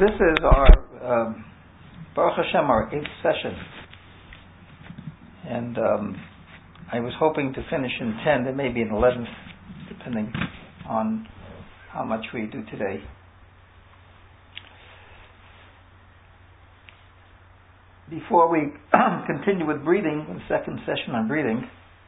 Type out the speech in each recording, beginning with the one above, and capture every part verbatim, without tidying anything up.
This is our um, Baruch Hashem, our eighth session, and um, I was hoping to finish in ten. There may be an eleventh, depending on how much we do today. Before we continue with breathing, the second session on breathing,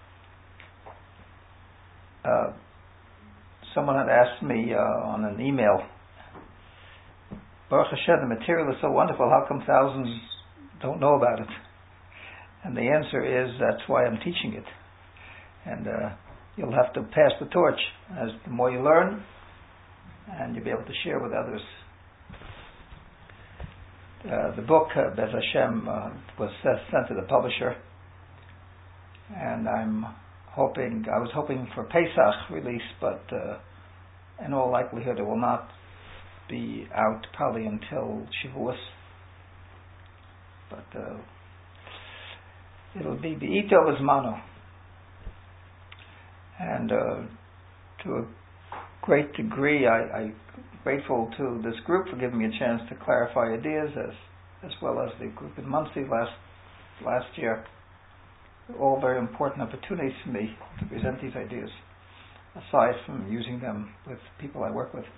uh, someone had asked me uh, on an email, Baruch Hashem, the material is so wonderful, how come thousands don't know about it? And the answer is, that's why I'm teaching it. And uh, you'll have to pass the torch. As the more you learn, and you'll be able to share with others. Uh, the book, uh, Bez Hashem, uh, was sent to the publisher, and I'm hoping, I was hoping for Pesach release, but uh, in all likelihood it will not be out probably until Shavuos, but uh, it'll be Be'ito V'zmano, and uh, to a great degree I, I'm grateful to this group for giving me a chance to clarify ideas, as as well as the group in Muncie last last year. All very important opportunities for me to present these ideas, aside from using them with people I work with.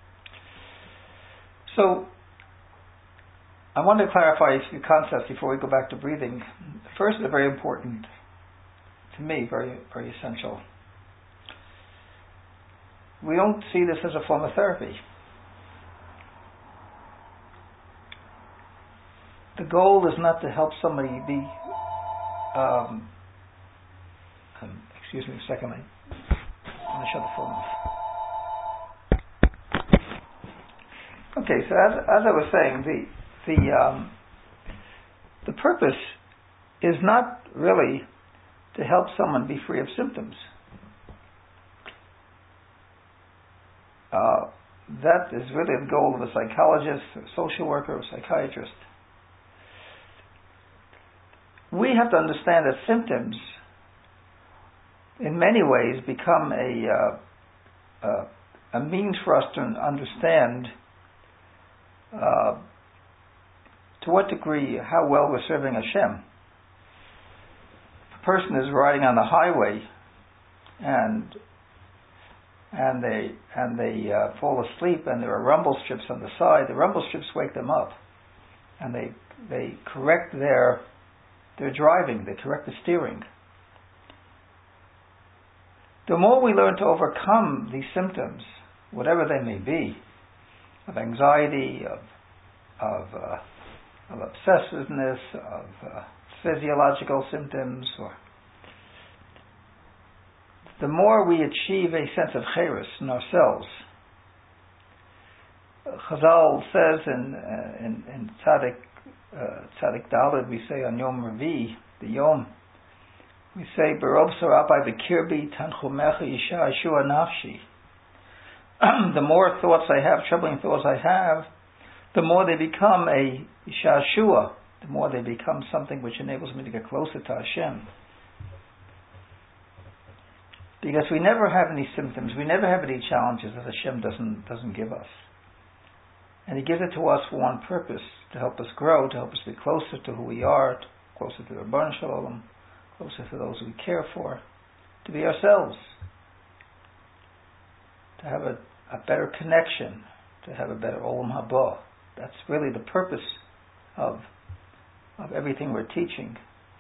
So, I want to clarify a few concepts before we go back to breathing. First, they're very important to me, very, very essential. We don't see this as a form of therapy. The goal is not to help somebody be, um, um, excuse me a second, I want to shut the phone off. Okay, so as, as I was saying, the the um, the purpose is not really to help someone be free of symptoms. Uh, that is really the goal of a psychologist, a social worker, or a psychiatrist. We have to understand that symptoms, in many ways, become a uh, uh, a means for us to understand Uh, to what degree, how well we're serving Hashem. If a person is riding on the highway and and they and they uh, fall asleep, and there are rumble strips on the side, the rumble strips wake them up, and they they correct their their driving, they correct the steering. The more we learn to overcome these symptoms, whatever they may be, of anxiety, of of, uh, of obsessiveness, of uh, physiological symptoms, or the more we achieve a sense of chayrus in ourselves. Chazal says in uh, in, in Tzadik uh, Tzadik Daled, we say on Yom Revi, the Yom, we say Berov Sarabai V'Kirbi Tanchumecha Yisha Yeshua Nafshi. The more thoughts I have, troubling thoughts I have, the more they become a shashua, the more they become something which enables me to get closer to Hashem. Because we never have any symptoms, we never have any challenges that Hashem doesn't doesn't give us. And He gives it to us for one purpose, to help us grow, to help us be closer to who we are, closer to the Rebbeinu Shalom, closer to those we care for, to be ourselves, to have a a better connection, to have a better Olam Haba. That's really the purpose of of everything we're teaching.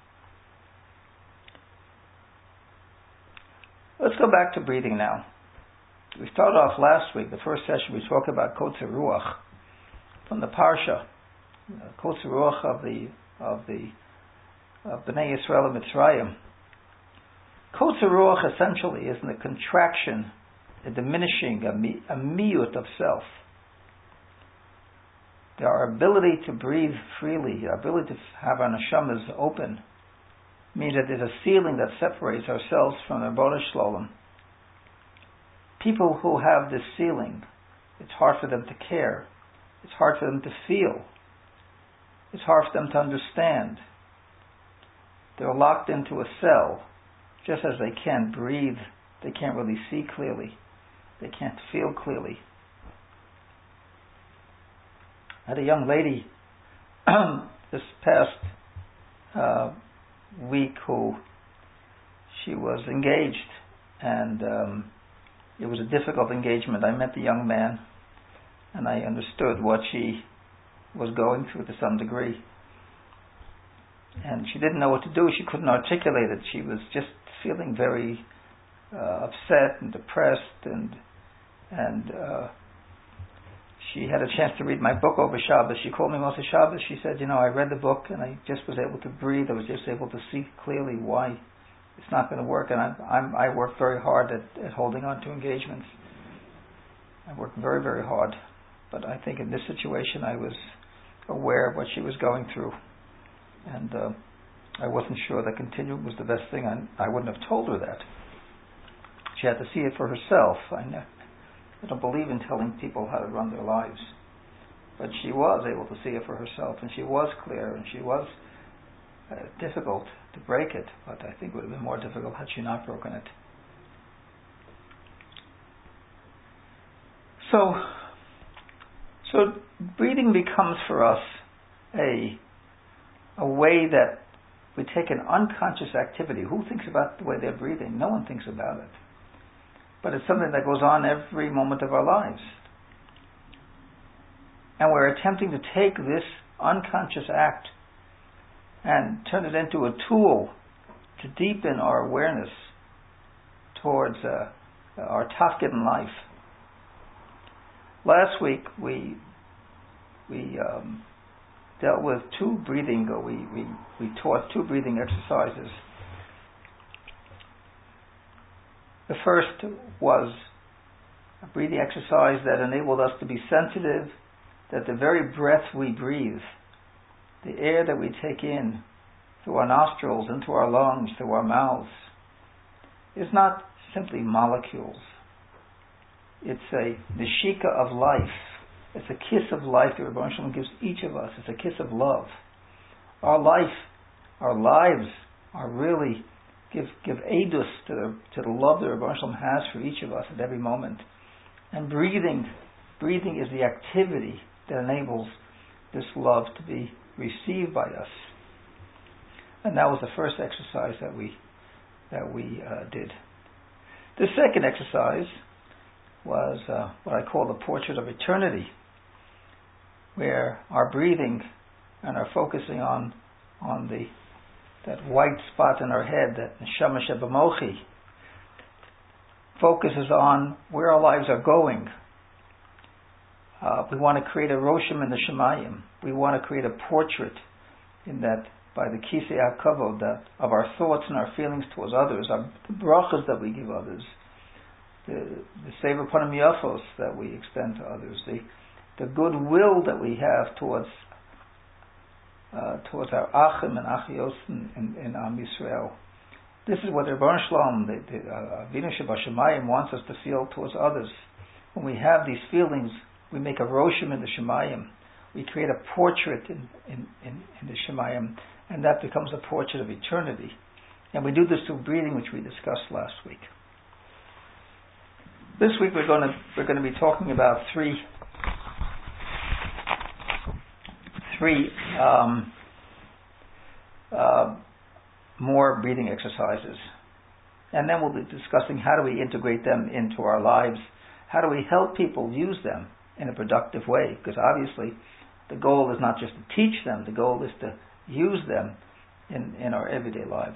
Let's go back to breathing now. We started off last week, the first session, we talked about Kotzer Ruach from the Parsha, Kotzer Ruach of the of the of Bnei Yisrael and Mitzrayim. Kotzer Ruach essentially is the contraction, a diminishing, a, mi, a miyut of self. Our ability to breathe freely, our ability to have our neshamas open, means that there's a ceiling that separates ourselves from the Rebbeinu Shalom. People who have this ceiling, it's hard for them to care. It's hard for them to feel. It's hard for them to understand. They're locked into a cell. Just as they can't breathe, they can't really see clearly. They can't feel clearly. I had a young lady this past uh, week who she was engaged, and um, it was a difficult engagement. I met the young man, and I understood what she was going through to some degree. And she didn't know what to do. She couldn't articulate it. She was just feeling very uh, upset and depressed, and and uh, she had a chance to read my book over Shabbos. She called me Moshe Shabbos. She said, you know, I read the book and I just was able to breathe. I was just able to see clearly why it's not going to work. And I'm, I'm, I work very hard at, at holding on to engagements. I work very, very hard. But I think in this situation I was aware of what she was going through. And uh, I wasn't sure that continuum was the best thing. I, I wouldn't have told her that. She had to see it for herself. I know. I don't believe in telling people how to run their lives. But she was able to see it for herself, and she was clear, and she was uh, difficult to break it, but I think it would have been more difficult had she not broken it. So, so breathing becomes for us a, a way that we take an unconscious activity. Who thinks about the way they're breathing? No one thinks about it. But it's something that goes on every moment of our lives. And we're attempting to take this unconscious act and turn it into a tool to deepen our awareness towards uh, our tafkid in life. Last week we we um, dealt with two breathing. We, we we taught two breathing exercises. The first was a breathing exercise that enabled us to be sensitive that the very breath we breathe, the air that we take in through our nostrils, into our lungs, through our mouths, is not simply molecules. It's a neshika of life. It's a kiss of life that Rebbe Shalom gives each of us. It's a kiss of love. Our life, our lives are really Give give edus to the to the love that Rebbe Shalom has for each of us at every moment. And breathing, breathing is the activity that enables this love to be received by us. And that was the first exercise that we that we uh, did. The second exercise was uh, what I call the portrait of eternity, where our breathing and our focusing on on the that white spot in our head, that neshama shebamochi, focuses on where our lives are going. Uh, we want to create a roshim in the shemayim. We want to create a portrait in that, by the kisei hakavod, that of our thoughts and our feelings towards others, our, the brachas that we give others, the the sever panim yafos that we extend to others, the the goodwill that we have towards Uh, towards our achim and achios in, in, in Am Yisrael. This is what Rebbe Shalom, the Avinu Shebashamayim, wants us to feel towards others. When we have these feelings, we make a roshim in the Shemayim. We create a portrait in, in, in, in the Shemayim, and that becomes a portrait of eternity. And we do this through breathing, which we discussed last week. This week we're going to we're going to be talking about three three um, uh, more breathing exercises. And then we'll be discussing how do we integrate them into our lives, how do we help people use them in a productive way, because obviously the goal is not just to teach them, the goal is to use them in, in our everyday lives.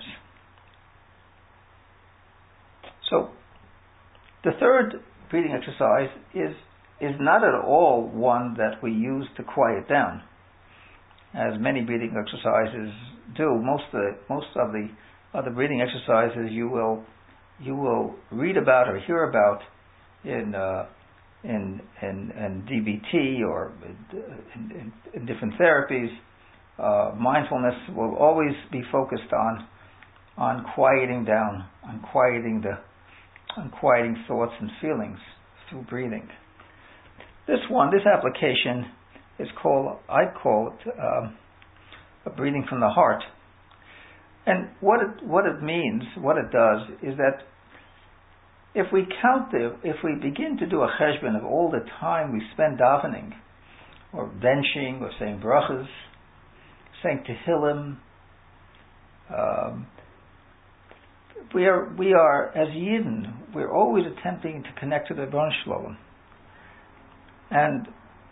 So the third breathing exercise is is not at all one that we use to quiet down, as many breathing exercises do. Most of the, most of the other breathing exercises you will you will read about or hear about in uh, in, in in D B T or in, in, in different therapies. Uh, mindfulness will always be focused on on quieting down, on quieting the on quieting thoughts and feelings through breathing. This one, this application is called, I call it um, a breathing from the heart. And what it what it means, what it does, is that if we count the, if we begin to do a cheshbon of all the time we spend davening, or benching, or saying brachas, saying tehillim. Um, we are, we are as Yidden, we're always attempting to connect to the Rebbeinu Shalom. And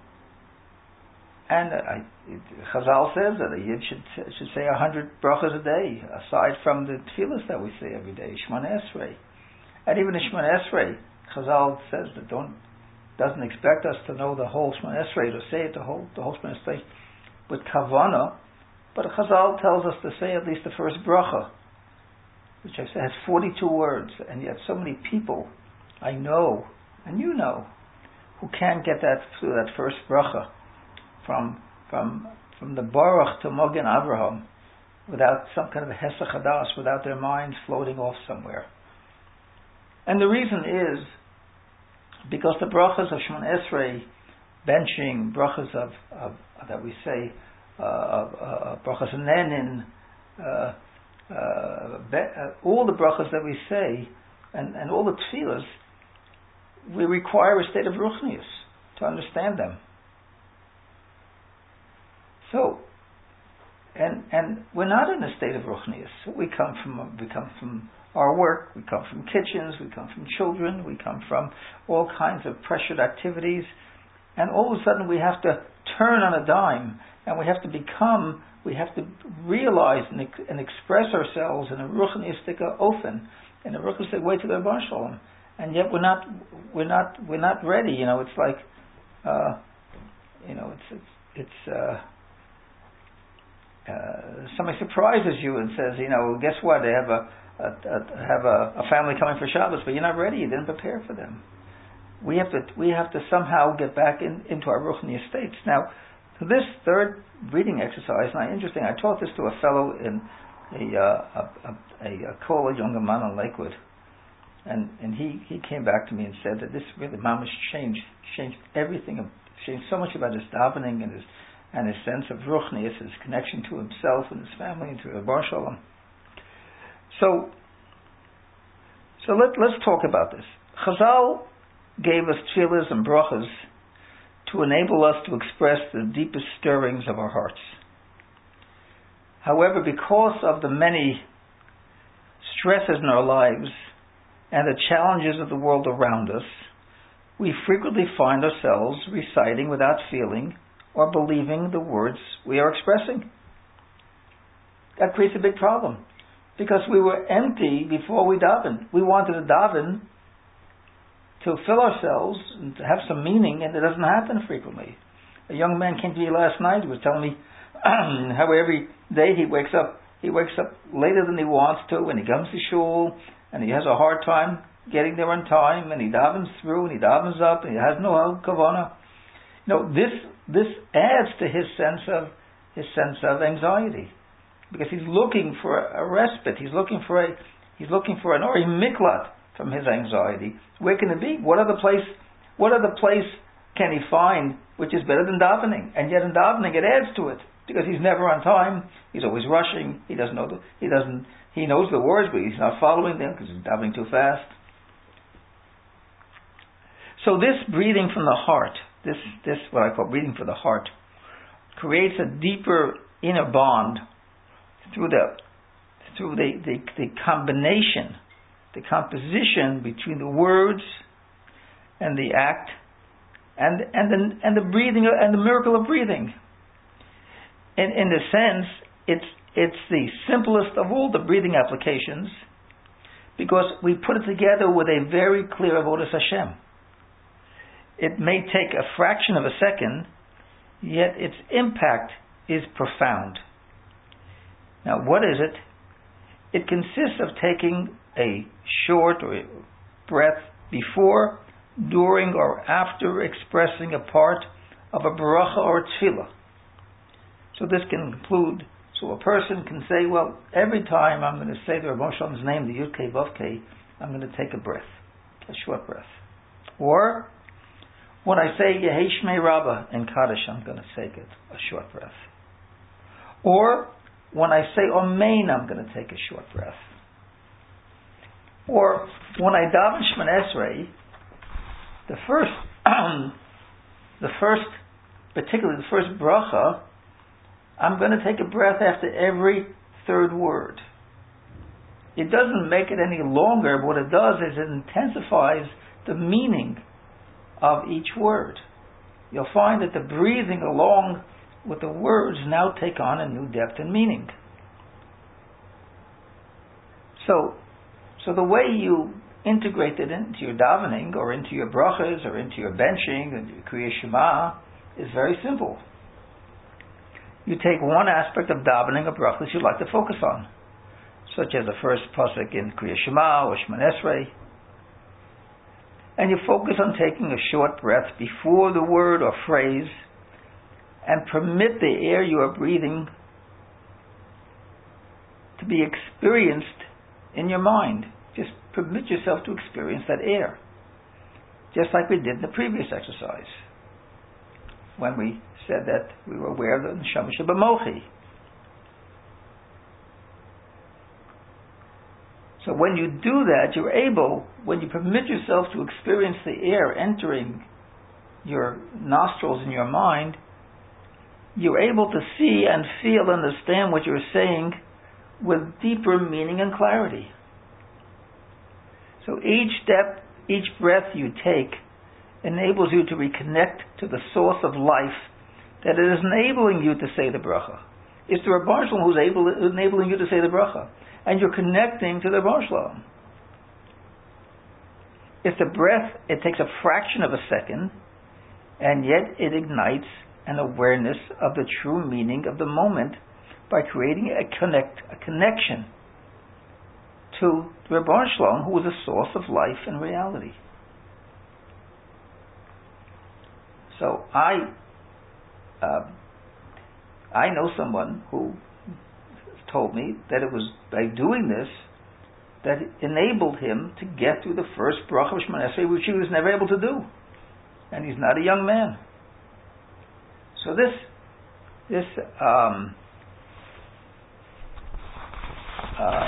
and I, it, Chazal says that a Yid should should say a hundred brachas a day, aside from the tefillas that we say every day, Shemona Esrei. And even the Shemona Esrei, Chazal says that don't doesn't expect us to know the whole Shemona Esrei, to say it the whole the whole Shemona Esrei with kavana, but Chazal tells us to say at least the first bracha, which I said has forty-two words, and yet so many people I know, and you know, who can't get that through that first bracha from from from the Baruch to Mogen Avraham without some kind of a Hesach Hadas, without their minds floating off somewhere. And the reason is because the brachas of Shemona Esrei, benching, brachas of, of that we say, uh, of uh, brachas nenin, uh, uh, be, uh, all the brachas that we say, and, and all the tefillas, we require a state of ruchnius to understand them. So, and and we're not in a state of ruchnius. We come from we come from our work. We come from kitchens. We come from children. We come from all kinds of pressured activities, and all of a sudden we have to turn on a dime, and we have to become. We have to realize and, and express ourselves in a ruchniistic ofen, in a ruchniistic way to the Rebbeinu Shalom. And yet we're not, we're not, we're not ready. You know, it's like, uh, you know, it's it's, it's uh, uh, somebody surprises you and says, you know, guess what? They have a, a, a have a, a family coming for Shabbos, but you're not ready. You didn't prepare for them. We have to, we have to somehow get back in, into our ruchni states. Now, to this third reading exercise, now interesting. I taught this to a fellow in a uh, a, a, a college, younger man in Lakewood. And and he, he came back to me and said that this really mamash changed changed everything, changed so much about his davening and his and his sense of ruchnius, his connection to himself and his family and to the Bar Shalom. So so let let's talk about this. Chazal gave us tefillas and brachas to enable us to express the deepest stirrings of our hearts. However, because of the many stresses in our lives and the challenges of the world around us, we frequently find ourselves reciting without feeling or believing the words we are expressing. That creates a big problem, because we were empty before we davened. We wanted to daven to fill ourselves and to have some meaning, and it doesn't happen frequently. A young man came to me last night. He was telling me how every day he wakes up, he wakes up later than he wants to, and he comes to shul, and he has a hard time getting there on time, and he davens through, and he davens up, and he has no kavanah. You know, this this adds to his sense of his sense of anxiety, because he's looking for a respite. He's looking for a he's looking for an ori miklat from his anxiety. Where can it be? What other place? What other place can he find which is better than davening? And yet in davening it adds to it, because he's never on time. He's always rushing. He doesn't know the, he doesn't he knows the words, but he's not following them because he's davening too fast. So this breathing from the heart, this this what I call breathing for the heart, creates a deeper inner bond through the through the, the, the combination, the composition between the words and the act and and the and the breathing and the miracle of breathing. In in a sense, it's it's the simplest of all the breathing applications, because we put it together with a very clear avodas Hashem. It may take a fraction of a second, yet its impact is profound. Now, what is it? It consists of taking a short or a breath before, during, or after expressing a part of a bracha or a tefillah. So this can include, so a person can say, well, every time I'm going to say the Rebbeinu Shalom's name, the Yud Kei Vav Kei, I'm going to take a breath, a short breath. Or, when I say Yehei Shmei Rabbah in Kaddish, I'm going to take it, a short breath. Or, when I say Amen, I'm going to take a short breath. Or, when I daven Shemona Esrei, the first, the first particularly the first bracha, I'm going to take a breath after every third word. It doesn't make it any longer, but what it does is it intensifies the meaning of each word. You'll find that the breathing along with the words now take on a new depth and meaning. So, so the way you integrate it into your davening, or into your brachas, or into your benching, and your Kriya Shema, is very simple. You take one aspect of davening or brachas you'd like to focus on, such as the first pasuk in Kriya Shema or Shemon Esrei, and you focus on taking a short breath before the word or phrase, and permit the air you are breathing to be experienced in your mind. Just permit yourself to experience that air, just like we did in the previous exercise, when we said that we were aware of the Neshama Shebamochi. So when you do that, you're able, when you permit yourself to experience the air entering your nostrils in your mind, you're able to see and feel and understand what you're saying with deeper meaning and clarity. So each step, each breath you take enables you to reconnect to the source of life that is enabling you to say the bracha. It's the Rebbe Shalom who's able, enabling you to say the bracha. And you're connecting to the Rebbe Shalom. It's the breath, it takes a fraction of a second, and yet it ignites an awareness of the true meaning of the moment by creating a connect, a connection to the Rebbe Shalom, who is the source of life and reality. So I, uh, I know someone who told me that it was by doing this that it enabled him to get through the first bracha of Shemon Esrei, which he was never able to do, and he's not a young man. So this, this, um, uh,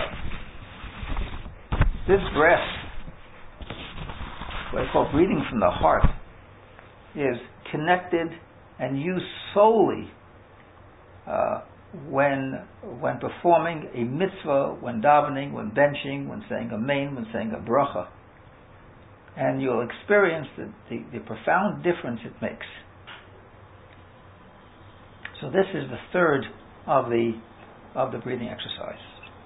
this breath, what I call breathing from the heart, is connected and used solely uh, when when performing a mitzvah, when davening, when benching, when saying amen, when saying a bracha. And you'll experience the, the, the profound difference it makes. So this is the third of the of the breathing exercise.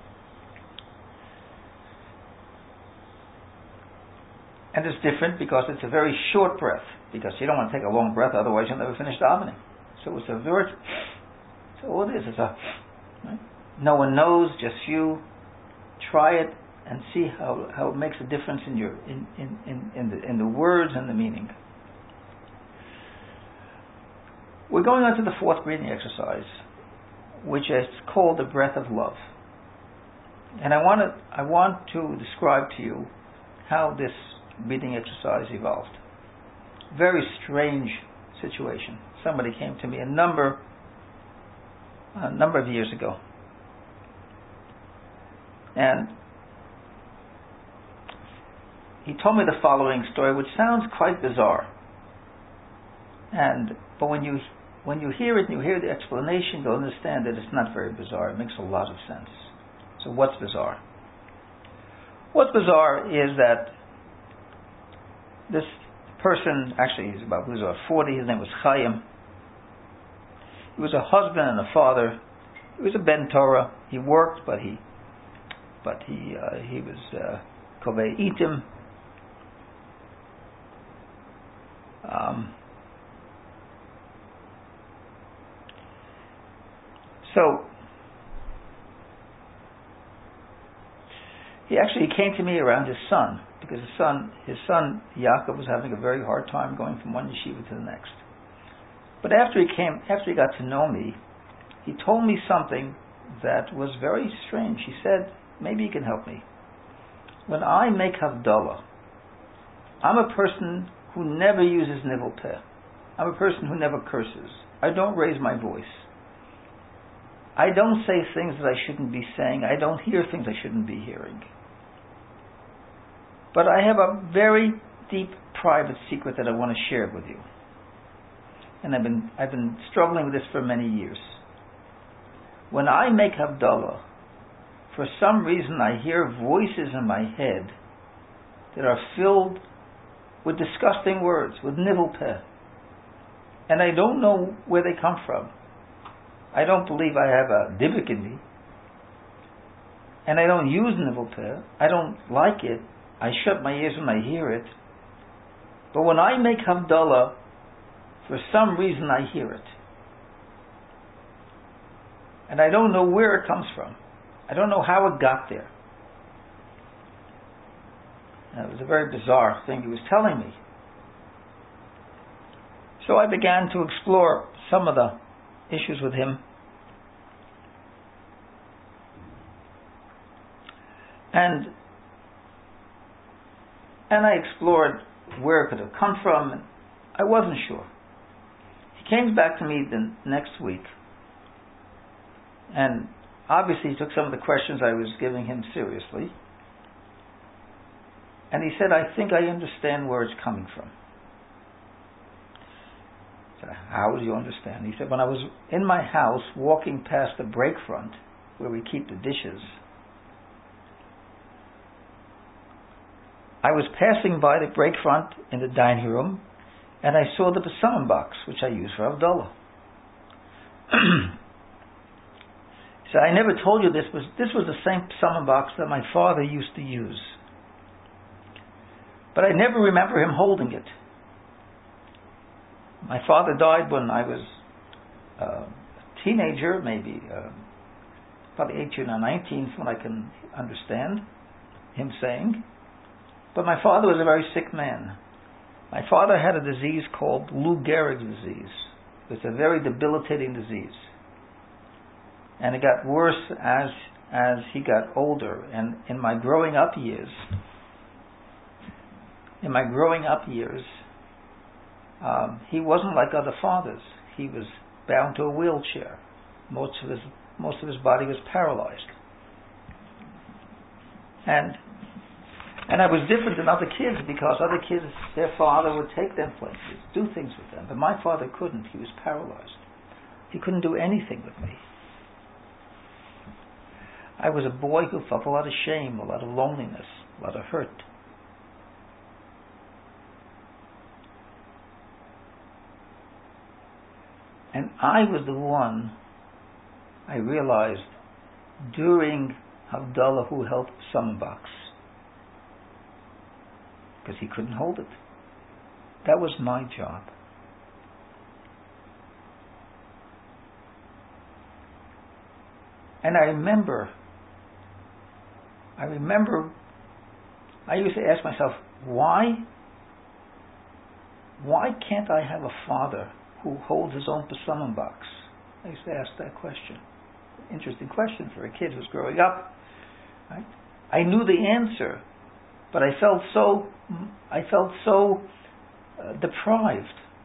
And it's different because it's a very short breath, because you don't want to take a long breath, otherwise you'll never finish davening. So it's a very, so all it is, it's a, right? No one knows, just you. Try it and see how, how it makes a difference in your in, in, in, in the in the words and the meaning. We're going on to the fourth breathing exercise, which is called the breath of love. And I want to I want to describe to you how this breathing exercise evolved. Very strange situation. Somebody came to me a number a number of years ago, and he told me the following story, which sounds quite bizarre. And but when you when you hear it and you hear the explanation, you'll understand that it's not very bizarre. It makes a lot of sense. So what's bizarre? What's bizarre is that this person, actually he's about, he was about forty, his name was Chaim. He was a husband and a father. He was a Ben Torah. He worked, but he but he uh, he was uh, Kovei Itim. Um, so he actually came to me around his son, because his son, his son Yaakov, was having a very hard time going from one yeshiva to the next. But after he came, after he got to know me, he told me something that was very strange. He said, maybe you can help me. When I make Havdalah, I'm a person who never uses nivel peh. I'm a person who never curses. I don't raise my voice. I don't say things that I shouldn't be saying. I don't hear things I shouldn't be hearing. But I have a very deep, private secret that I want to share with you. and I've been I've been struggling with this for many years. When I make Havdalah, for some reason I hear voices in my head that are filled with disgusting words, with nivel peh. And I don't know where they come from. I don't believe I have a dibuk in me. And I don't use nivel peh. I don't like it. I shut my ears when I hear it. But when I make Havdalah, for some reason I hear it. And I don't know where it comes from. I don't know how it got there. And it was a very bizarre thing he was telling me. So I began to explore some of the issues with him. And and I explored where it could have come from. I wasn't sure. He came back to me the next week, and obviously he took some of the questions I was giving him seriously. And he said, I think I understand where it's coming from. I said, how do you understand? He said, when I was in my house walking past the break front where we keep the dishes, I was passing by the break front in the dining room, and I saw the besamim box, which I use for Havdalah. So I never told you this, but this was the same besamim box that my father used to use. But I never remember him holding it. My father died when I was uh, a teenager, maybe uh, probably eighteen or nineteen, from what I can understand him saying. But my father was a very sick man. My father had a disease called Lou Gehrig's disease. It's a very debilitating disease. And it got worse as as he got older. And in my growing up years, in my growing up years, um, he wasn't like other fathers. He was bound to a wheelchair. Most of his most of his body was paralyzed. And and I was different than other kids because other kids, their father would take them places, do things with them. But my father couldn't. He was paralyzed. He couldn't do anything with me. I was a boy who felt a lot of shame, a lot of loneliness, a lot of hurt. And I was the one, I realized, during Havdalah who held some box. Because he couldn't hold it. That was my job. And I remember, I remember, I used to ask myself, why, why can't I have a father who holds his own besamim box? I used to ask that question. Interesting question for a kid who's growing up. Right? I knew the answer, but I felt so, I felt so uh, deprived.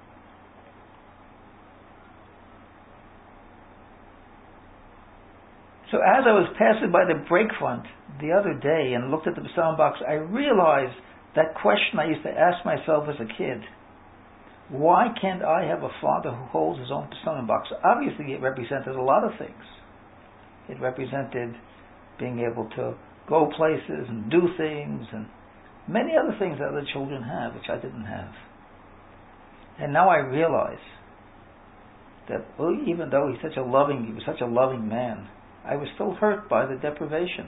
So as I was passing by the break front the other day and looked at the besamim box, I realized that question I used to ask myself as a kid. Why can't I have a father who holds his own besamim box? Obviously it represented a lot of things. It represented being able to go places and do things and many other things that other children have, which I didn't have. And now I realize that even though he's such a loving, he was such a loving man, I was still hurt by the deprivation.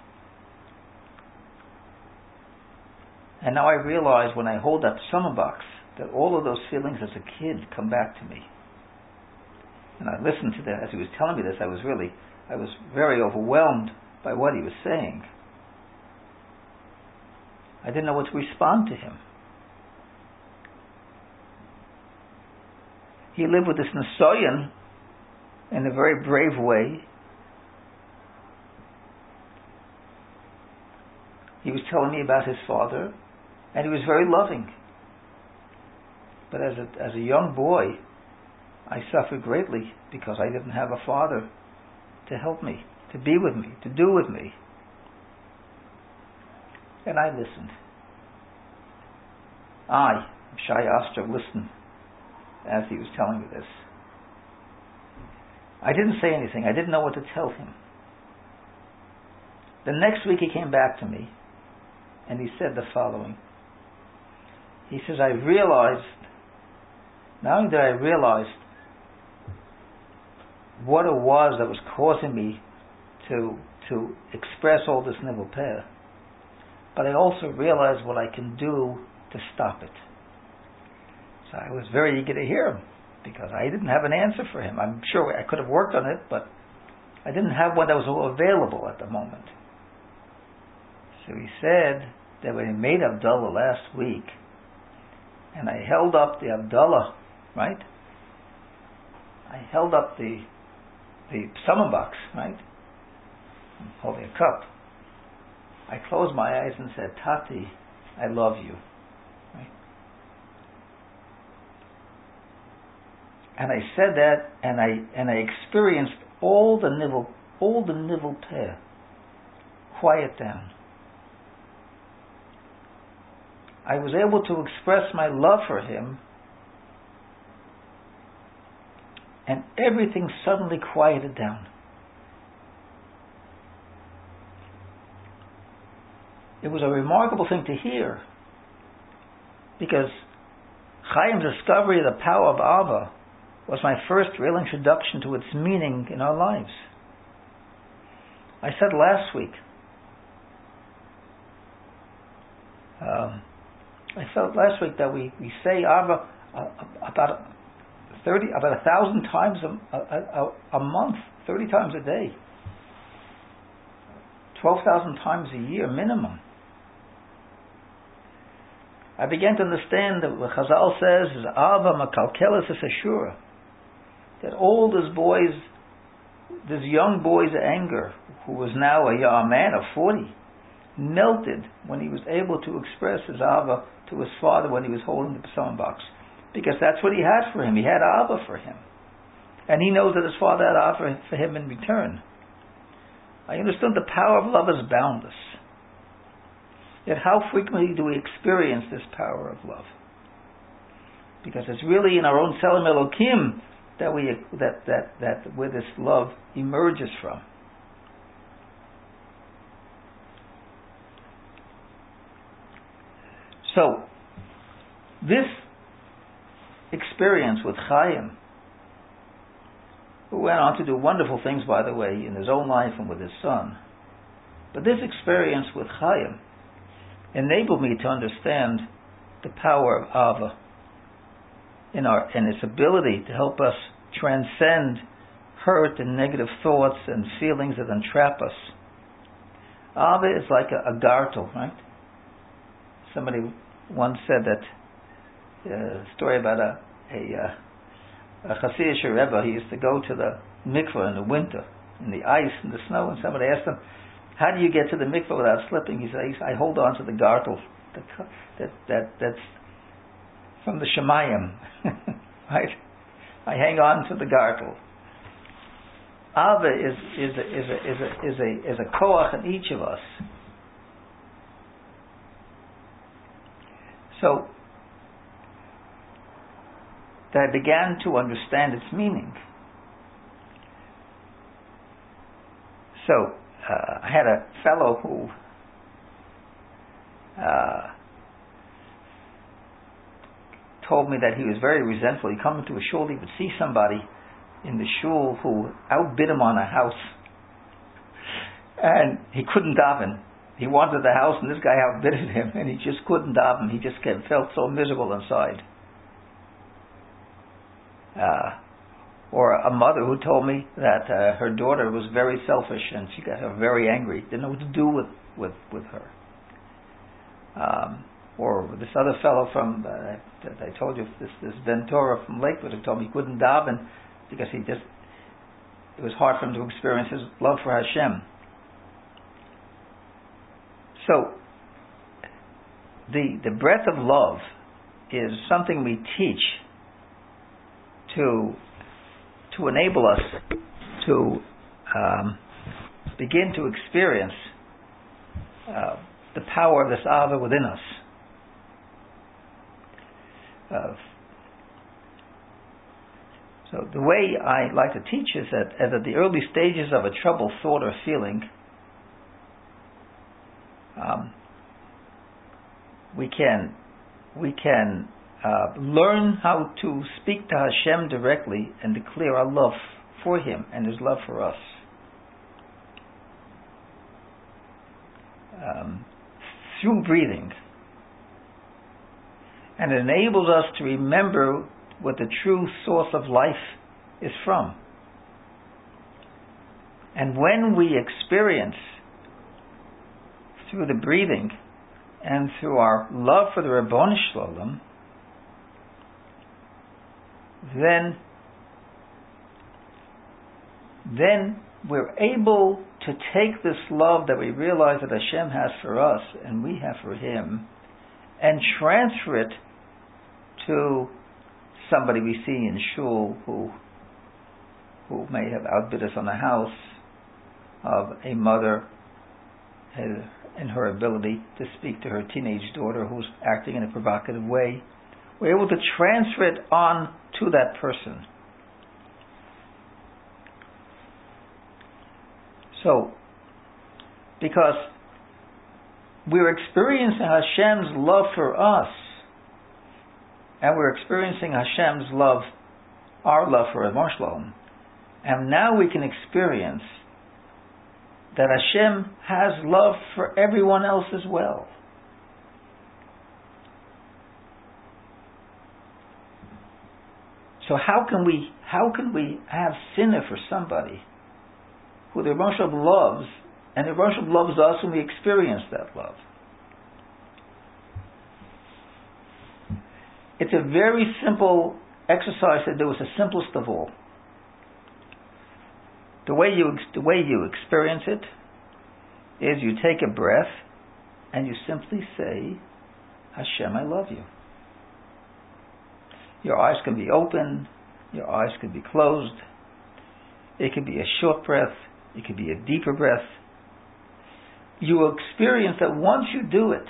And now I realize when I hold that besamim box that all of those feelings as a kid come back to me. And I listened to that as he was telling me this. I was really, I was very overwhelmed by what he was saying. I didn't know what to respond to him. He lived with this Nisayan in a very brave way. He was telling me about his father, and he was very loving. But as a, as a young boy, I suffered greatly because I didn't have a father to help me, to be with me, to do with me. And I listened. I, Shai Astor, listened as he was telling me this. I didn't say anything. I didn't know what to tell him. The next week he came back to me and he said the following. He says, I realized, not only did I realize what it was that was causing me to to express all this nivel peh, but I also realized what I can do to stop it. So I was very eager to hear him, because I didn't have an answer for him. I'm sure I could have worked on it, but I didn't have one that was available at the moment. So he said that when he made Havdalah last week, and I held up the Havdalah, right? I held up the the summon box, right? I'm holding a cup. I closed my eyes and said, Tati, I love you. Right? And I said that, and I and I experienced all the nivel, all the nivel peh quiet down. I was able to express my love for him, and everything suddenly quieted down. It was a remarkable thing to hear, because Chaim's discovery of the power of Ava was my first real introduction to its meaning in our lives. I said last week, um, I felt last week that we, we say Ava uh, about thirty, about a thousand times a, a, a, a month, thirty times a day, twelve thousand times a year minimum. I began to understand that what Chazal says is Ava makalkelis ashura, that all this boy's, this young boy's anger, who was now a young man of forty, melted when he was able to express his Ava to his father when he was holding the psalm box. Because that's what he had for him. He had Ava for him. And he knows that his father had Ava for him in return. I understood the power of love is boundless. Yet how frequently do we experience this power of love? Because it's really in our own Tzelem Elokim that we that that that where this love emerges from. So this experience with Chaim, who went on to do wonderful things, by the way, in his own life and with his son, but this experience with Chaim enabled me to understand the power of Ava in our and its ability to help us transcend hurt and negative thoughts and feelings that entrap us. Ava is like a, a gartel, right? Somebody once said that uh, story about a a, a Hasidic Rebbe. He used to go to the mikveh in the winter, in the ice and the snow, and somebody asked him, how do you get to the mikveh without slipping? He said, I hold on to the gartel that, that, that that's from the Shemayim, right? I hang on to the gartel. Ava is is a, is a, is a, is a, is a koach in each of us. So that I began to understand its meaning. So uh, I had a fellow who uh, told me that he was very resentful. He'd come into a shul, he would see somebody in the shul who outbid him on a house, and he couldn't daven. He wanted the house, and this guy outbid him, and he just couldn't daven. He just kept, felt so miserable inside. Uh, or a mother who told me that uh, her daughter was very selfish, and she got her very angry. Didn't know what to do with with with her. Um, or this other fellow from uh, that I told you, this this Ventura from Lakewood, who told me he couldn't daven because he just it was hard for him to experience his love for Hashem. So, the the breath of love is something we teach to to enable us to um, begin to experience uh, the power of this Ava within us. Uh, So the way I like to teach is that, as at the early stages of a troubled thought or feeling, um, we can we can uh, learn how to speak to Hashem directly and declare our love for Him and His love for us. Um, through breathing. And it enables us to remember what the true source of life is from. And when we experience, through the breathing and through our love for the Ribono Shel Olam, then, then we're able to take this love that we realize that Hashem has for us and we have for Him and transfer it to somebody we see in shul who who may have outbid us on the house, of a mother in her ability to speak to her teenage daughter who's acting in a provocative way. We're able to transfer it on to that person. So, because we're experiencing Hashem's love for us, and we're experiencing Hashem's love, our love for Ribono Shel Olam, and now we can experience that Hashem has love for everyone else as well. So how can we how can we have sinner for somebody who the Ribono Shel Olam loves, and the Ribono Shel Olam loves us when we experience that love? It's a very simple exercise to do. It's the simplest of all. The way you the way you experience it is you take a breath and you simply say, Hashem, I love you. Your eyes can be open, your eyes can be closed. It can be a short breath, it can be a deeper breath. You will experience that once you do it,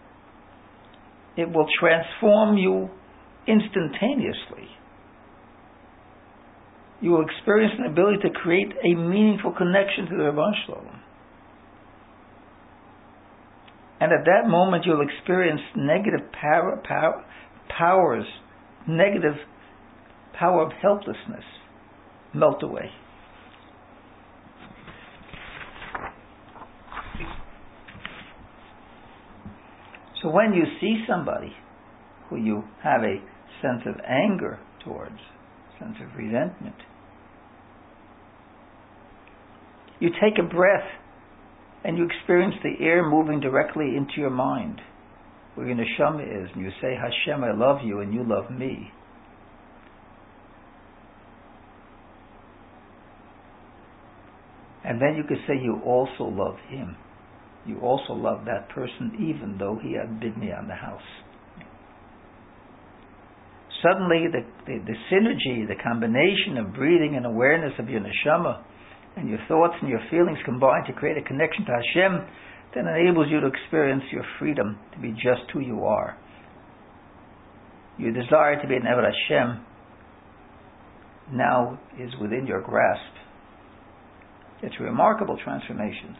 it will transform you instantaneously. You will experience an ability to create a meaningful connection to the Ribono Shel Olam. And at that moment you'll experience negative power, power, powers, negative power of helplessness melt away. So when you see somebody who you have a sense of anger towards, sense of resentment, you take a breath and you experience the air moving directly into your mind, where your neshama is, and you say, Hashem, I love you and you love me. And then you could say you also love him. You also love that person even though he outbid me on the house. Suddenly the, the, the synergy, the combination of breathing and awareness of your neshama and your thoughts and your feelings combine to create a connection to Hashem that enables you to experience your freedom to be just who you are. Your desire to be an Eved Hashem now is within your grasp. It's a remarkable transformation.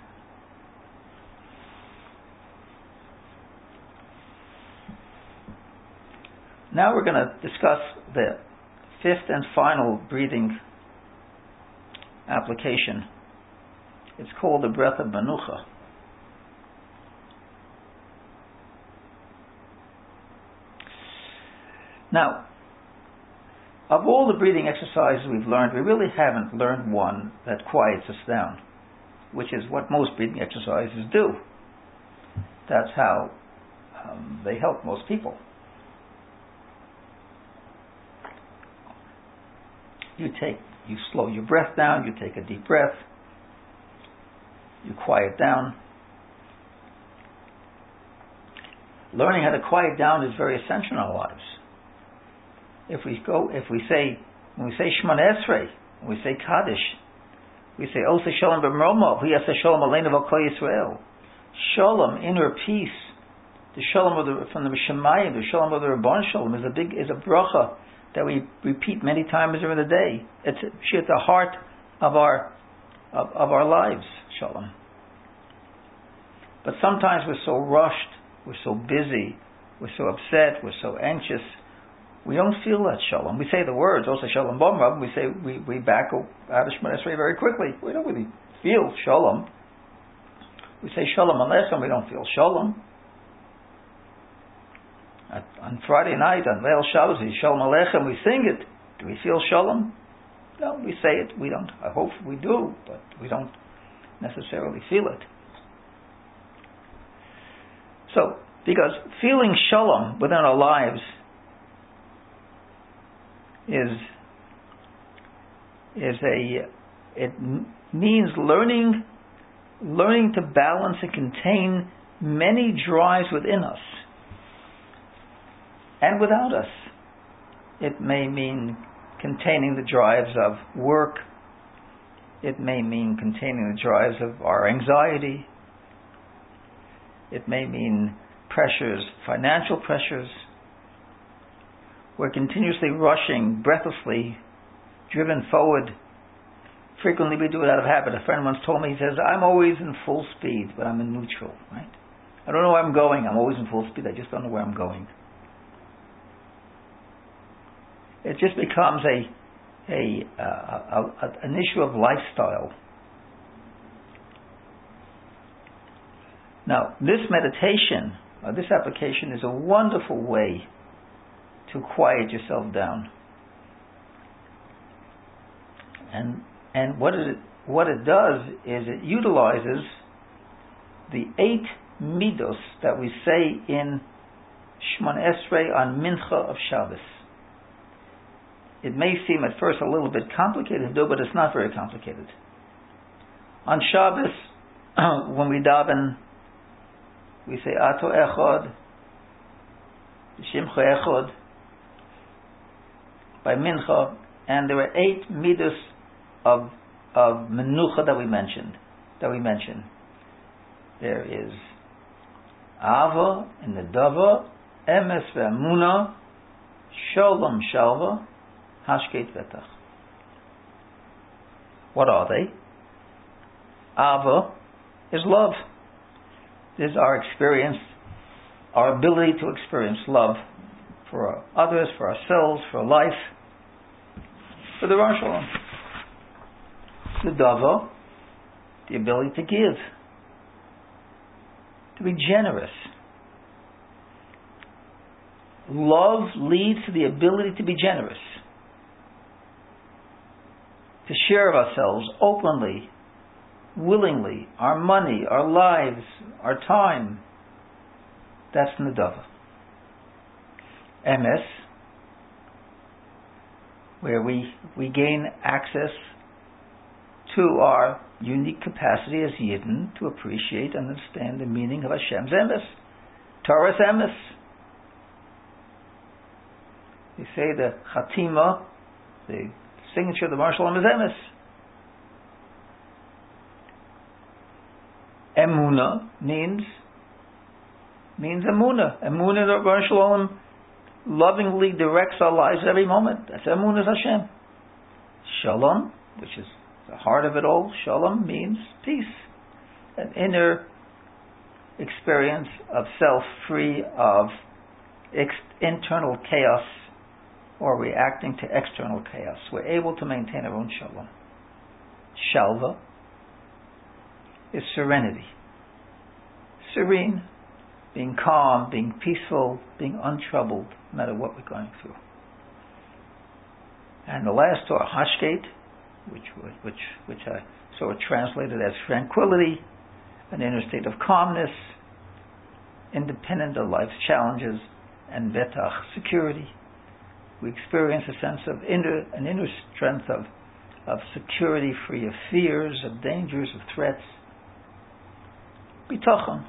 Now we're going to discuss the fifth and final breathing application. It's called the breath of Menucha. Now, of all the breathing exercises we've learned, we really haven't learned one that quiets us down, which is what most breathing exercises do. That's how um, they help most people. You take, you slow your breath down, you take a deep breath, you quiet down. Learning how to quiet down is very essential in our lives. If we go, if we say, when we say Shemona Esrei, when we say Kaddish, we say Oseh Shalom B'Mromo, V'yaseh Shalom Aleinu V'al Kol Yisrael. Shalom, inner peace, the Shalom of the, from the Shemayim, the Shalom of the Ribono Shel Olam is a big, is a bracha that we repeat many times during the day. It's at the heart of our of, of our lives, Shalom. But sometimes we're so rushed, we're so busy, we're so upset, we're so anxious, we don't feel that Shalom. We say the words, also Shalom Bomra, we say we, we back out of Shemona Esrei very quickly. We don't really feel Shalom. We say Shalom Aleichem, we don't feel Shalom. At, on Friday night, on Leil Shabbos, Shalom Aleichem, we sing it. Do we feel Shalom? No, we say it. We don't. I hope we do, but we don't necessarily feel it. So, because feeling Shalom within our lives is is a it means learning learning to balance and contain many drives within us and without us. It may mean containing the drives of work. It may mean containing the drives of our anxiety. It may mean pressures, financial pressures. We're continuously rushing, breathlessly, driven forward. Frequently we do it out of habit. A friend once told me, he says, I'm always in full speed, but I'm in neutral, right? I don't know where I'm going. I'm always in full speed. I just don't know where I'm going. It just becomes a, a, a, a, a an issue of lifestyle. Now, this meditation, uh, this application is a wonderful way to quiet yourself down. And and what it what it does is it utilizes the eight midos that we say in Shemona Esrei on Mincha of Shabbos. It may seem at first a little bit complicated to do, but it's not very complicated. On Shabbos, when we daven, we say Ato Echad, Shimcha Echad, by Mincha, and there are eight midos of of menucha that we mentioned. That we mentioned. There is Ava in the Dava, Emes ve'Amuna, Shalom Shalva, Hashket Vetach. What are they? Ava is love. This is our experience, our ability to experience love for others, for ourselves, for life, for the Rosh Hashanah. The Dava, the ability to give, to be generous. Love leads to the ability to be generous, to share of ourselves openly, willingly, our money, our lives, our time. That's Nadava. Emes, where we, we gain access to our unique capacity as Yidden to appreciate and understand the meaning of Hashem's Emes, Torah's Emes. We say the Chatima, the signature of the Mar Shalom is Emes. Emuna means means Emuna. Emuna that Mar Shalom lovingly directs our lives every moment. That's Emunas Hashem. Shalom, which is the heart of it all, Shalom means peace. An inner experience of self free of ex- internal chaos or reacting to external chaos. We're able to maintain our own Shalom. Shalva is serenity. Serene, being calm, being peaceful, being untroubled, no matter what we're going through. And the last Torah, Hashket, which which which I saw translated as tranquility, an inner state of calmness, independent of life's challenges, and Vetach, security. We experience a sense of inner an inner strength of of security, free of fears, of dangers, of threats. Bitachon.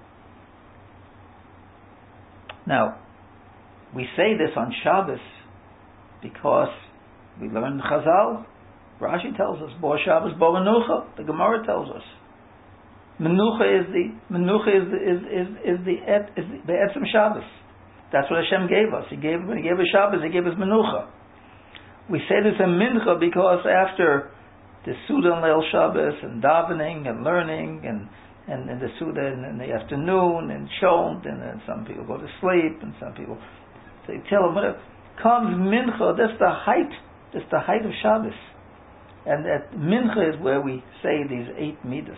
Now, we say this on Shabbos because we learn Chazal. Rashi tells us, Bo Shabbos, Bo Menucha. The Gemara tells us, Menucha is the Menucha is the, is is is the et, is the, the Etzem Shabbos. That's what Hashem gave us. He gave when He gave us Shabbos, He gave us Menucha. We say this in Mincha because after the Suda and Leil Shabbos and davening and learning and and, and the Suda in, in the afternoon and Shont, and then some people go to sleep and some people say Tehillim, whatever. Comes Mincha. That's the height. That's the height of Shabbos. And at Mincha is where we say these eight midas.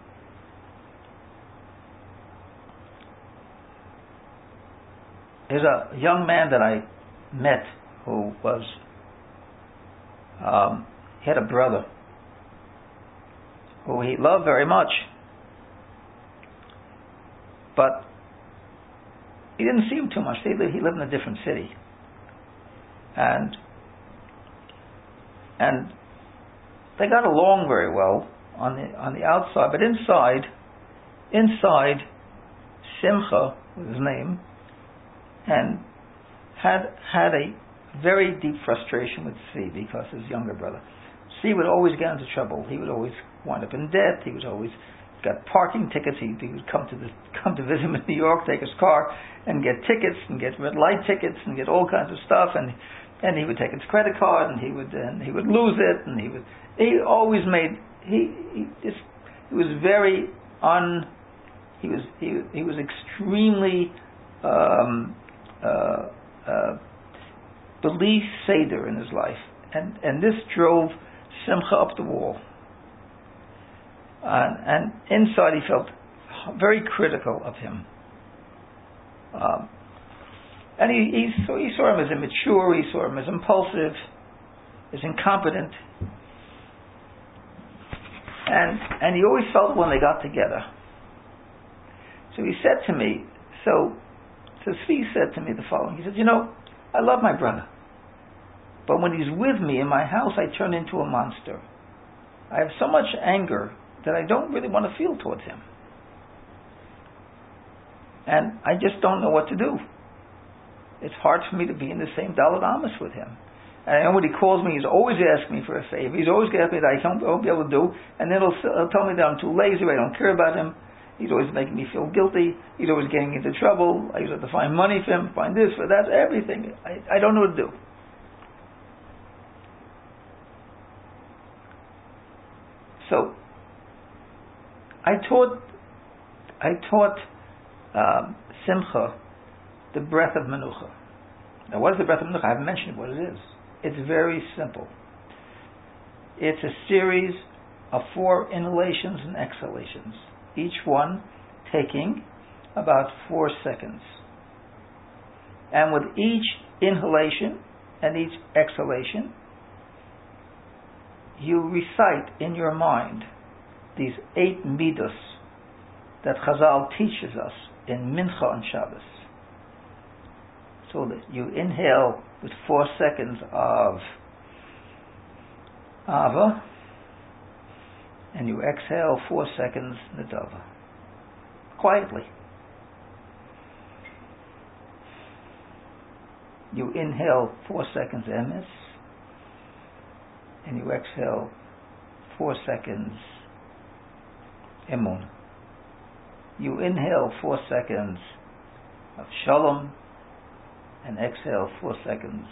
There's a young man that I met who was, um, he had a brother who he loved very much, but he didn't see him too much. He lived, he lived in a different city, and and they got along very well on the on the outside, but inside, inside, Simcha was his name, and had had a very deep frustration with C because his younger brother. C would always get into trouble. He would always wind up in debt. He was always got parking tickets. He, he would come to the, come to visit him in New York, take his car, and get tickets and get red light tickets and get all kinds of stuff. And and he would take his credit card and he would and he would lose it. And he would he always made he he just he was very un he was he he was extremely um, uh, uh, belief seder in his life, and and this drove Simcha up the wall. Uh, and inside he felt very critical of him. Um, and he, he, saw, he saw him as immature, he saw him as impulsive, as incompetent. And and he always felt when they got together. So he said to me, so, so Svi said to me the following, he said, you know, I love my brother, but when he's with me in my house, I turn into a monster. I have so much anger that I don't really want to feel towards him. And I just don't know what to do. It's hard for me to be in the same Dalet Amos with him. And I know when he calls me, he's always asking me for a favor. He's always asking me that I can't, won't be able to do. And then he'll, he'll tell me that I'm too lazy, I don't care about him. He's always making me feel guilty. He's always getting into trouble. I used to have to find money for him, find this, for that, everything. I, I don't know what to do. So, I taught, I taught um, Simcha the breath of Menucha. Now, what is the breath of Menucha? I haven't mentioned what it is. It's very simple. It's a series of four inhalations and exhalations, each one taking about four seconds. And with each inhalation and each exhalation, you recite in your mind these eight midos that Chazal teaches us in Mincha and Shabbos. So that you inhale with four seconds of Ava, and you exhale four seconds Nedava. Quietly. You inhale four seconds Emes, and you exhale four seconds Emun. You inhale four seconds of Shalom, and exhale four seconds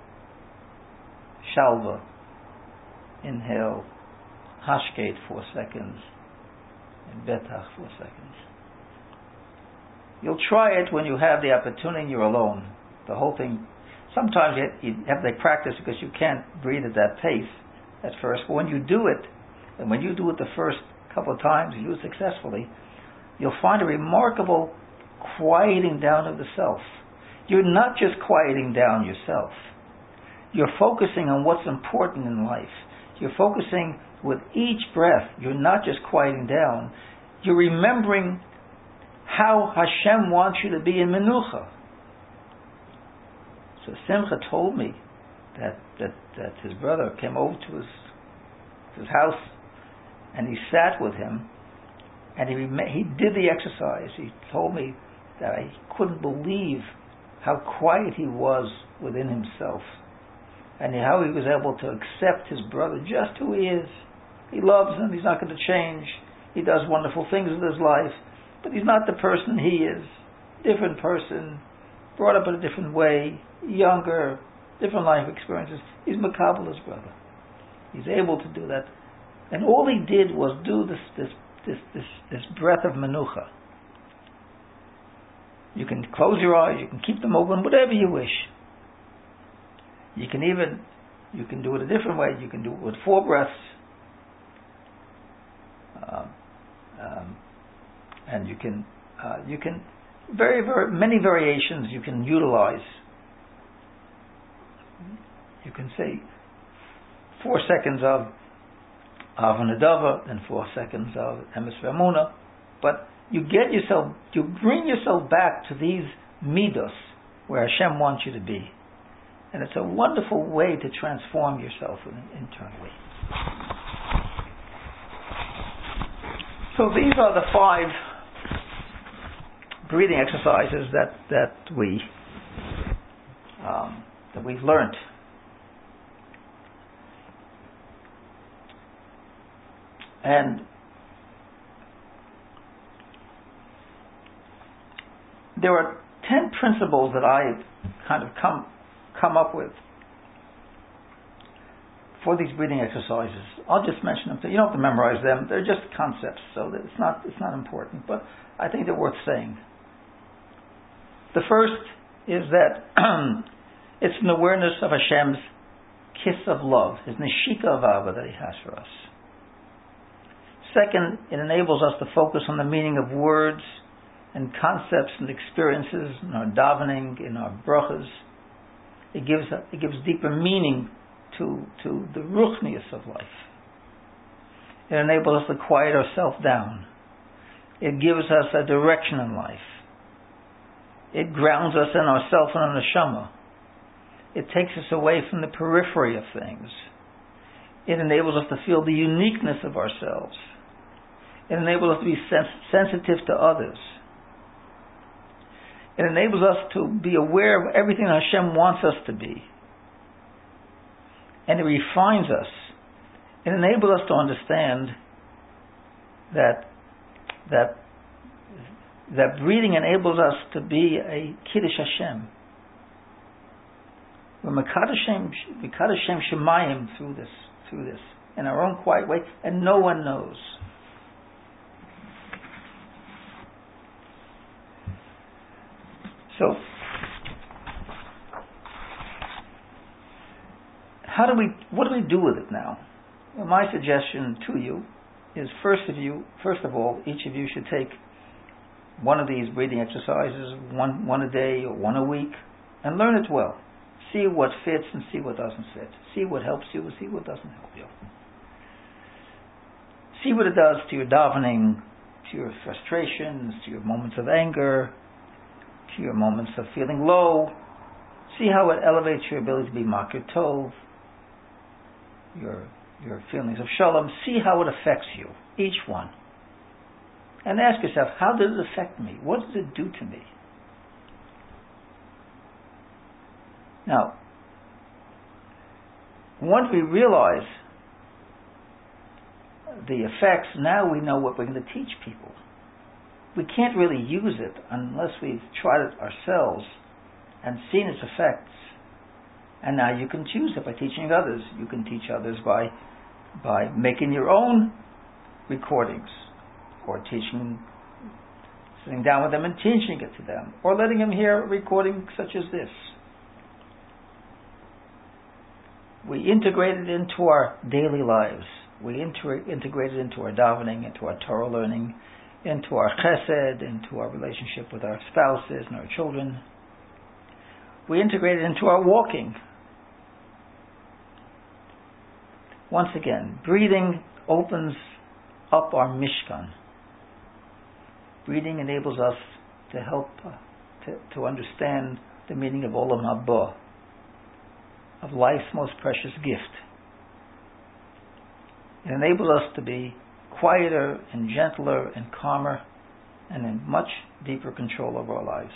Shalva. Inhale Hashket four seconds, and Betach four seconds. You'll try it when you have the opportunity, you're alone. The whole thing, sometimes you, you have to practice because you can't breathe at that pace at first, but when you do it, and when you do it the first couple of times, you do it successfully, you'll find a remarkable quieting down of the self. You're not just quieting down yourself. You're focusing on what's important in life. You're focusing with each breath. You're not just quieting down. You're remembering how Hashem wants you to be in Menucha. So Simcha told me that, that, that his brother came over to his, his house and he sat with him and he, he did the exercise. He told me that I couldn't believe how quiet he was within himself, and how he was able to accept his brother just who he is. He loves him, he's not going to change, he does wonderful things with his life, but he's not the person he is. Different person, brought up in a different way, younger, different life experiences. He's Makabel, his brother. He's able to do that. And all he did was do this this this this, this breath of menucha. You can close your eyes, you can keep them open, whatever you wish. You can even, you can do it a different way. You can do it with four breaths. Um, um, and you can, uh, you can, very, very, many variations you can utilize. You can say four seconds of Av Nadava, then four seconds of Emes V'Emunah. But you get yourself, you bring yourself back to these midos where Hashem wants you to be. And it's a wonderful way to transform yourself internally. So these are the five breathing exercises that, that we um, that we've learned. And there are ten principles that I kind of come come up with for these breathing exercises. I'll just mention them. You don't have to memorize them. They're just concepts, so it's not it's not important. But I think they're worth saying. The first is that it's an awareness of Hashem's kiss of love, His neshika of Ava that He has for us. Second, it enables us to focus on the meaning of words and concepts and experiences in our davening, in our brachas. It gives it gives deeper meaning to to the ruchnius of life. It enables us to quiet ourselves down. It gives us a direction in life. It grounds us in ourself and our neshama. It takes us away from the periphery of things. It enables us to feel the uniqueness of ourselves. It enables us to be sens- sensitive to others. It enables us to be aware of everything Hashem wants us to be. And it refines us. It enables us to understand that that that breathing enables us to be a Kiddush Hashem. We're Mekadosh Hashem Shemayim through this, through this, in our own quiet way, and no one knows. So, how do we? What do we do with it now? Well, my suggestion to you is, first of you, first of all, each of you should take one of these breathing exercises, one one a day or one a week, and learn it well. See what fits and see what doesn't fit. See what helps you and see what doesn't help you. See what it does to your davening, to your frustrations, to your moments of anger, to your moments of feeling low. See how it elevates your ability to be makir tov, your your feelings of shalom. See how it affects you, each one. And ask yourself, how does it affect me? What does it do to me? Now, once we realize the effects, now we know what we're going to teach people. We can't really use it unless we've tried it ourselves and seen its effects. And now you can choose it by teaching others. You can teach others by by making your own recordings, or teaching, sitting down with them and teaching it to them, or letting them hear a recording such as this. We integrate it into our daily lives. We inter- integrate it into our davening, into our Torah learning, into our chesed, into our relationship with our spouses and our children. We integrate it into our walking. Once again, breathing opens up our mishkan. Breathing enables us to help uh, to, to understand the meaning of Olam Haba, of life's most precious gift. It enables us to be quieter and gentler and calmer and in much deeper control of our lives.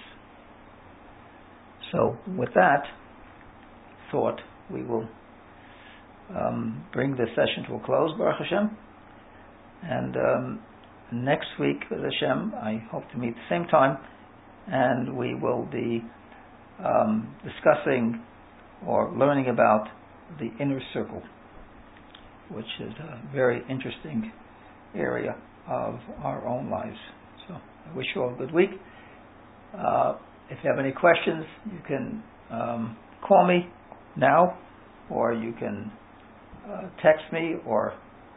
So with that thought, we will um, bring this session to a close, Baruch Hashem. And um, next week, with Hashem, I hope to meet at the same time, and we will be um, discussing or learning about the inner circle, which is a very interesting area of our own lives. So I wish you all a good week. Uh, if you have any questions, you can um, call me now, or you can uh, text me, or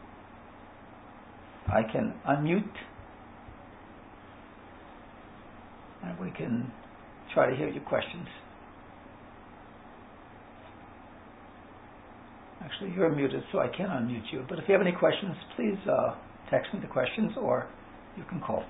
I can unmute, and we can try to hear your questions. Actually, you're muted, so I can't unmute you. But if you have any questions, please uh, text me the questions, or you can call.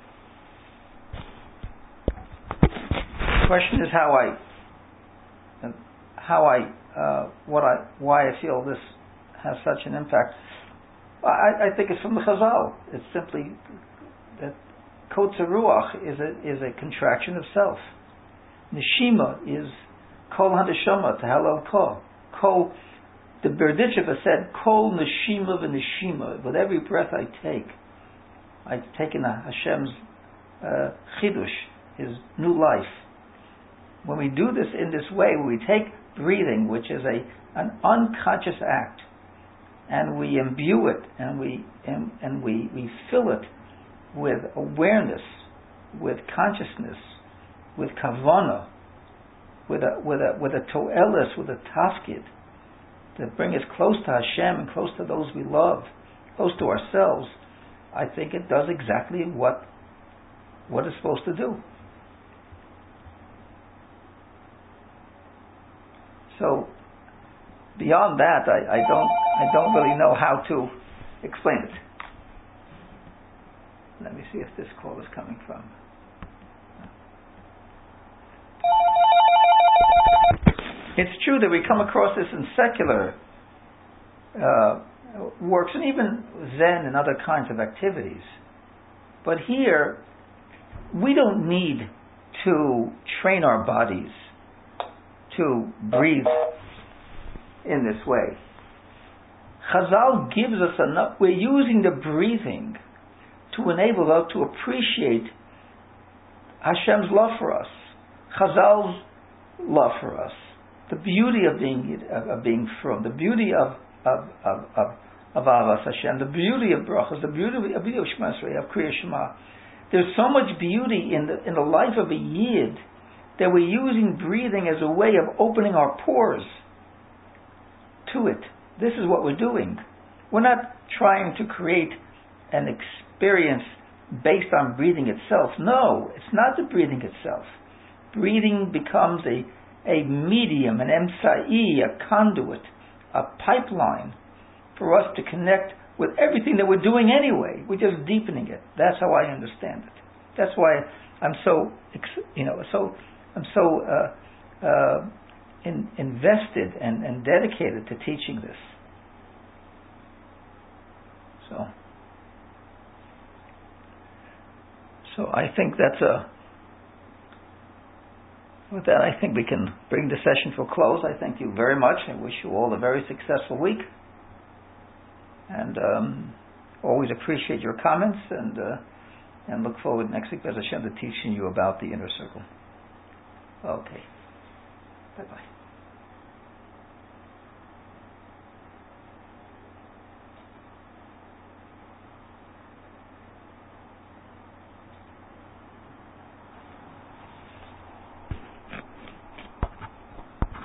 The question is how I, how I, uh, what I, why I feel this has such an impact. I, I think it's from the Chazal. It's simply that Kotzer Ruach is a is a contraction of self. Neshima is Kol HaNeshama Tehalel Kol. Kol. The Berditchev said, Kol Neshima v'Neshima. With every breath I take, I've taken Hashem's uh, Chidush, His new life. When we do this in this way, when we take breathing, which is a an unconscious act, and we imbue it, and we and, and we, we fill it with awareness, with consciousness, with kavana, with a with a with a toelis, with a tafkid, to bring us close to Hashem and close to those we love, close to ourselves, I think it does exactly what what it's supposed to do. So beyond that, I, I don't I don't really know how to explain it. Let me see if this call is coming from. It's true that we come across this in secular uh, works, and even Zen and other kinds of activities. But here, we don't need to train our bodies to breathe in this way. Chazal gives us enough. We're using the breathing to enable us to appreciate Hashem's love for us, Chazal's love for us, the beauty of being of, of being from, the beauty of of of of, of Avas Hashem, the beauty of brachas, the beauty of, the beauty of Shema Yisrael, of Kriya Shema. There's so much beauty in the in the life of a Yid that we're using breathing as a way of opening our pores to it. This is what we're doing. We're not trying to create an experience based on breathing itself. No, it's not the breathing itself. Breathing becomes a a medium, an emtsai, a conduit, a pipeline for us to connect with everything that we're doing anyway. We're just deepening it. That's how I understand it. That's why I'm so, you know, so I'm so uh, uh, in, invested and, and dedicated to teaching this. So, so I think that's a. With that, I think we can bring the session to a close. I thank you very much. I wish you all a very successful week. And um, always appreciate your comments, and uh, and look forward next week, Bez Hashem, to teaching you about the inner circle. Okay. Bye-bye.